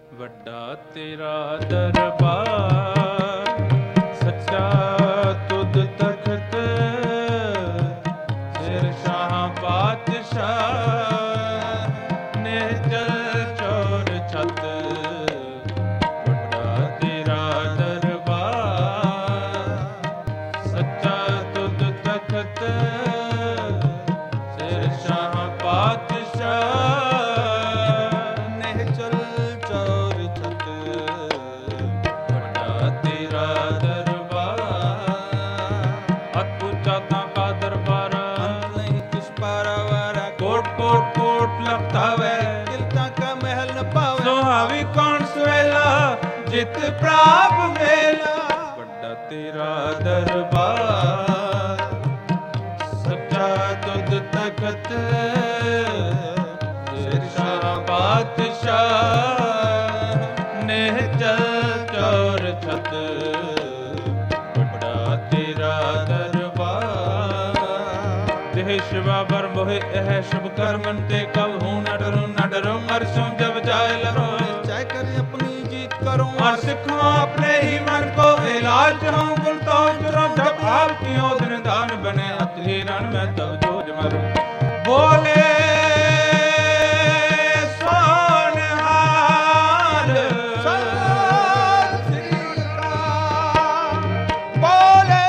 ਵੱਡਾ ਤੇਰਾ ਦਰਬਾਰ, ਸੱਚਾ ਤੁਧ ਤਖਤ, ਸਿਰ ਸ਼ਾਹ ਪਾਤਸ਼ਾਹ ਨੇ ਜਲ ਚੋਰ ਛਤ। ਵੱਡਾ ਤੇਰਾ ਦਰਬਾਰ, ਸੱਚਾ ਤੁਧ ਤਖਤ, ਸਿਰ ਸ਼ਾਹ ਪਾਤਸ਼ਾਹ ਸੁਹਾਵੀ ਕੌਣ ਸੁਹੇਲਾ ਜਿਤ ਪ੍ਰਾਪ ਵੇਲਾ। ਵੱਡਾ ਤੇਰਾ ਦਰਬਾਰ, ਸੱਚਾ ਤੁਧ ਤਖਤ, ਸਿਰ ਸ਼ਾਹ ਪਾਤਸ਼ਾਹ ਨੇ ਚਲ ਚੋਰ ਛਤ। ਵੱਡਾ ਤੇਰਾ ਦਰਬਾਰ, ਜਿਹ ਸ਼ਿਵਾ ਬਰ ਮੋਹਿ ਇਹ ਸ਼ੁਭ ਕਰਮਨ ਤੇ ਕਬ ਹੂੰ ਨ ਡਰੂੰ ਨ ਡਰੂੰ ਅਰਸ਼ੋਂ ਜਬ ਜਾਏ ਲਰੋ। चाहे करे अपनी जीत करो और सिखो अपने ही मन को इलाज हूँ गुण तो जुरो। जब आप की दिन दान बने अति रण में तब जोज मरो। बोले सोनहार सत श्री अकाल, बोले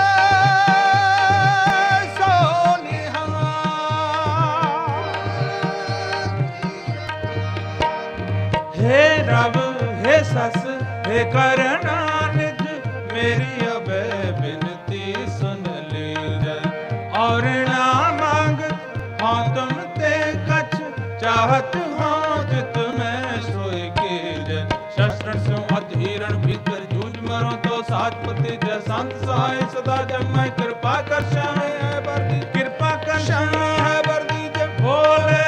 सोनिहार। हे रब हे सस हे करना निज, मेरी अब बिनती सुन लीजै। और ना मांग हाँ तुम ते कछ, चाहत हाँ जित मैं सोई कीजै। शस्त्र सो अधीरण भीतर जूझ मरो तो साजपति जय संत सहाय सदा जग मैं कृपा कर श्याम है बरदी, कृपा कर श्याम है बरदी जब बोले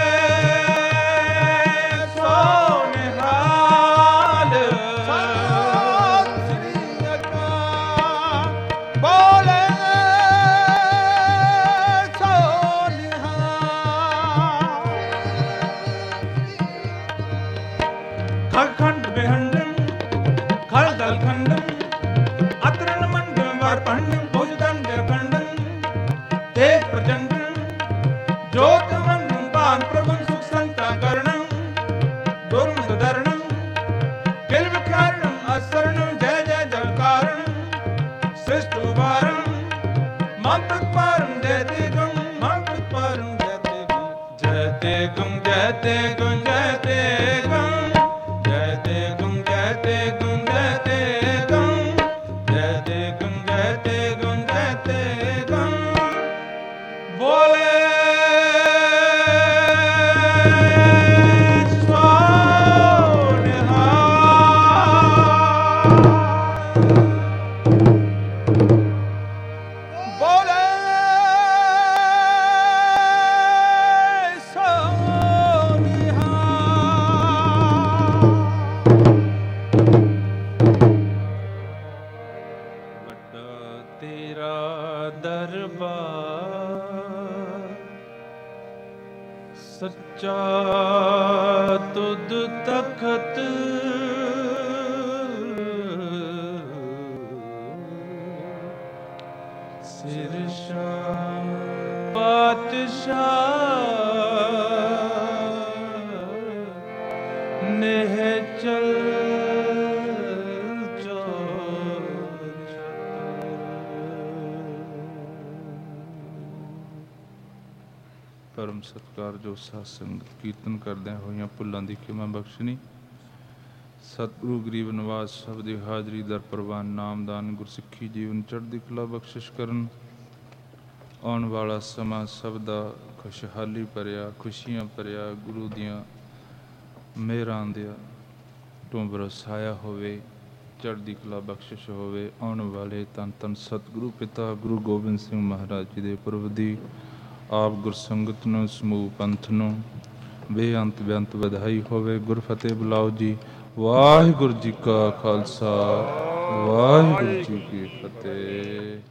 खंड बेहंडम खल दल खंडम अतरण मंडम वर पंडम भुजदंड खंडम तेज प्रचंडम ज्योत मंडम पान प्रभुन सुख संता करणम दुर्मद धरणम किल विकारणम असरणम जय जय जलकारणम सृष्ट उभारणम मंत्र पारम जय तेगम मंत्र पारम जय तेगम जय तेगम जय तेगम जय तेगम सच्चा तुध तखत, सिर शाह पातशाह नेह चल परम सत्कार जो साध संगत कीर्तन करदे होइयां भुल्लां दी खिमा बख्शनी। सतगुरु गरीब नवाज सब दी हाजरी दर प्रवान नामदान गुरसिੱਖੀ जीवन चढ़दी कला बख्शिश करन। आउण वाला समा सब दा खुशहाली भरिया खुशियां भरिया गुरु दियां मेहरां दिया तो बरसाया होवे, चढ़दी कला बख्शिश होवे। आउण वाले तन तन सतगुरु पिता गुरु गोबिंद सिंह महाराज जी दे पुरब दी आप गुरसंगत नूं समूह पंथ नूं बेअंत बेअंत वधाई होवे। गुरफतेह बुलाओ जी। वाहिगुरू जी का खालसा वाहिगुरू जी की फतेह।